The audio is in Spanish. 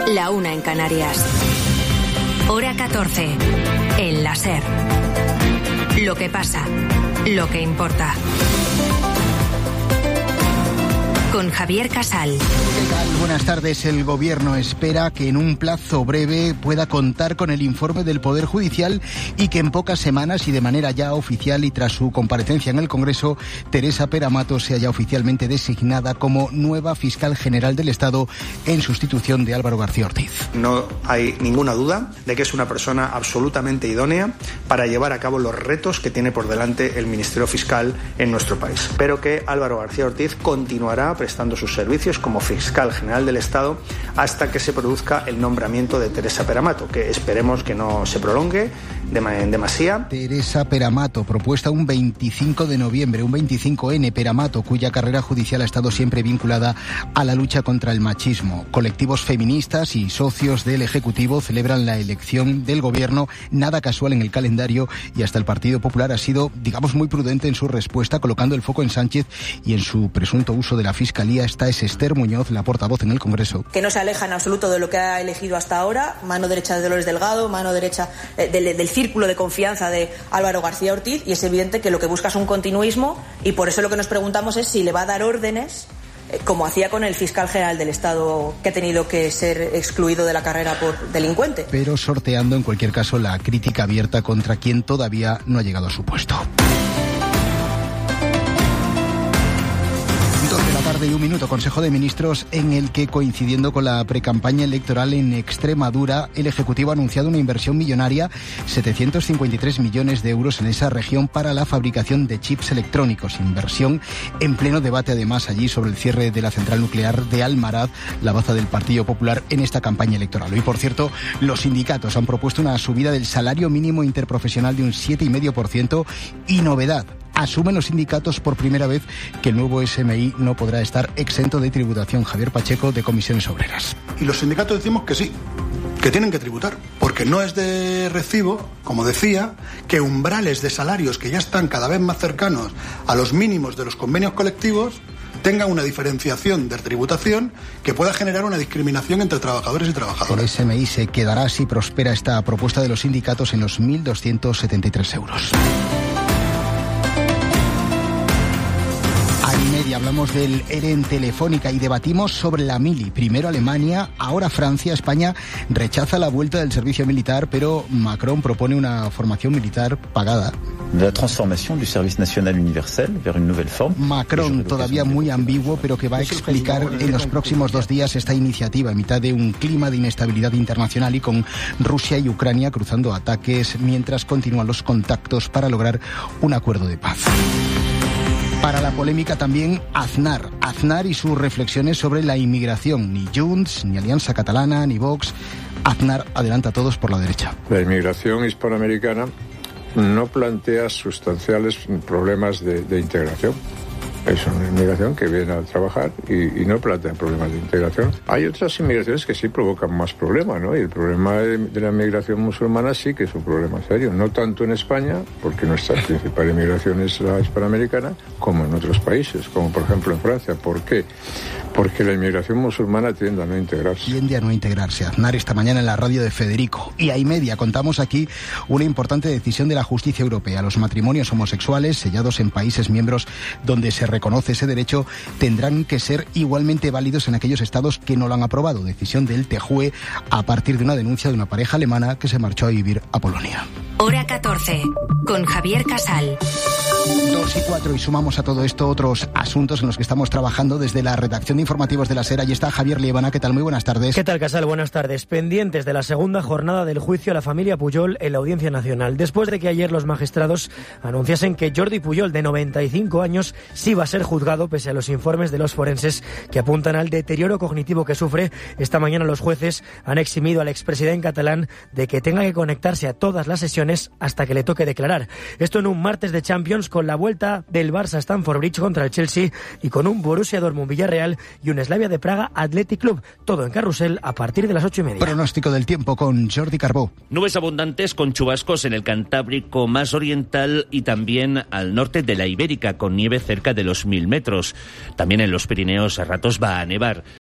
La 1 en Canarias. Hora 14. El la SER. Lo que pasa, lo que importa. Con Javier Casal. ¿Qué tal? Buenas tardes. El Gobierno espera que en un plazo breve pueda contar con el informe del Poder Judicial y que en pocas semanas y de manera ya oficial y tras su comparecencia en el Congreso, Teresa Pera Mato sea ya oficialmente designada como nueva fiscal general del Estado en sustitución de Álvaro García Ortiz. No hay ninguna duda de que es una persona absolutamente idónea para llevar a cabo los retos que tiene por delante el Ministerio Fiscal en nuestro país. Pero que Álvaro García Ortiz continuará prestando sus servicios como fiscal general del Estado hasta que se produzca el nombramiento de Teresa Pera Mato, que esperemos que no se prolongue en demasía. Teresa Pera Mato, propuesta un 25 de noviembre, un 25N. Pera Mato, cuya carrera judicial ha estado siempre vinculada a la lucha contra el machismo. Colectivos feministas y socios del Ejecutivo celebran la elección del Gobierno, nada casual en el calendario, y hasta el Partido Popular ha sido, digamos, muy prudente en su respuesta, colocando el foco en Sánchez y en su presunto uso de la Fiscalía. Esta es Esther Muñoz, la portavoz en el Congreso. Que no se aleja en absoluto de lo que ha elegido hasta ahora, mano derecha de Dolores Delgado, mano derecha del círculo de confianza de Álvaro García Ortiz, y es evidente que lo que busca es un continuismo, y por eso lo que nos preguntamos es si le va a dar órdenes, como hacía con el fiscal general del Estado, que ha tenido que ser excluido de la carrera por delincuente. Pero sorteando en cualquier caso la crítica abierta contra quien todavía no ha llegado a su puesto. Tarde y un minuto, Consejo de Ministros en el que, coincidiendo con la precampaña electoral en Extremadura, el Ejecutivo ha anunciado una inversión millonaria, 753 millones de euros en esa región para la fabricación de chips electrónicos. Inversión en pleno debate, además, allí sobre el cierre de la central nuclear de Almaraz, la baza del Partido Popular en esta campaña electoral. Y, por cierto, los sindicatos han propuesto una subida del salario mínimo interprofesional de un 7,5% y, novedad, asumen los sindicatos por primera vez que el nuevo SMI no podrá estar exento de tributación. Javier Pacheco, de Comisiones Obreras. Y los sindicatos decimos que sí, que tienen que tributar, porque no es de recibo, como decía, que umbrales de salarios que ya están cada vez más cercanos a los mínimos de los convenios colectivos tengan una diferenciación de tributación que pueda generar una discriminación entre trabajadores y trabajadoras. El SMI se quedará, si prospera esta propuesta de los sindicatos, en los 1.273 euros. Media, hablamos del ERE en Telefónica y debatimos sobre la mili. Primero Alemania, ahora Francia. España rechaza la vuelta del servicio militar, pero Macron propone una formación militar pagada. La transformación del Servicio Nacional Universal vers une nouvelle forme. Macron, todavía muy ambiguo, pero que va a explicar en los próximos 2 días esta iniciativa en mitad de un clima de inestabilidad internacional y con Rusia y Ucrania cruzando ataques mientras continúan los contactos para lograr un acuerdo de paz. Para la polémica también Aznar y sus reflexiones sobre la inmigración. Ni Junts, ni Alianza Catalana, ni Vox. Aznar adelanta a todos por la derecha. La inmigración hispanoamericana no plantea sustanciales problemas de integración. Es una inmigración que viene a trabajar y no plantea problemas de integración. Hay otras inmigraciones que sí provocan más problemas, ¿no? Y el problema de la inmigración musulmana sí que es un problema serio. No tanto en España, porque nuestra principal inmigración es la hispanoamericana, como en otros países, como por ejemplo en Francia. ¿Por qué? Porque la inmigración musulmana tiende a no integrarse. Tiende a no integrarse. Aznar esta mañana en la radio de Federico. Y a media contamos aquí una importante decisión de la justicia europea. Los matrimonios homosexuales sellados en países miembros donde se reconoce ese derecho tendrán que ser igualmente válidos en aquellos estados que no lo han aprobado. Decisión del TJUE a partir de una denuncia de una pareja alemana que se marchó a vivir a Polonia. Hora 14, con Javier Casal. 2:04 y sumamos a todo esto otros asuntos en los que estamos trabajando desde la redacción de informativos de la SER. Allí está Javier Liebana. ¿Qué tal? Muy buenas tardes. ¿Qué tal, Casal? Buenas tardes. Pendientes de la segunda jornada del juicio a la familia Pujol en la Audiencia Nacional. Después de que ayer los magistrados anunciasen que Jordi Pujol, de 95 años, sí va a ser juzgado pese a los informes de los forenses que apuntan al deterioro cognitivo que sufre. Esta mañana los jueces han eximido al expresidente catalán de que tenga que conectarse a todas las sesiones hasta que le toque declarar. Esto en un martes de Champions con la vuelta del Barça a Stamford Bridge contra el Chelsea y con un Borussia Dortmund Villarreal y un Slavia de Praga Athletic Club. Todo en Carrusel a partir de las 8:30. Pronóstico del tiempo con Jordi Carbó. Nubes abundantes con chubascos en el Cantábrico más oriental y también al norte de la Ibérica, con nieve cerca de los 1000 metros. También en los Pirineos a ratos va a nevar.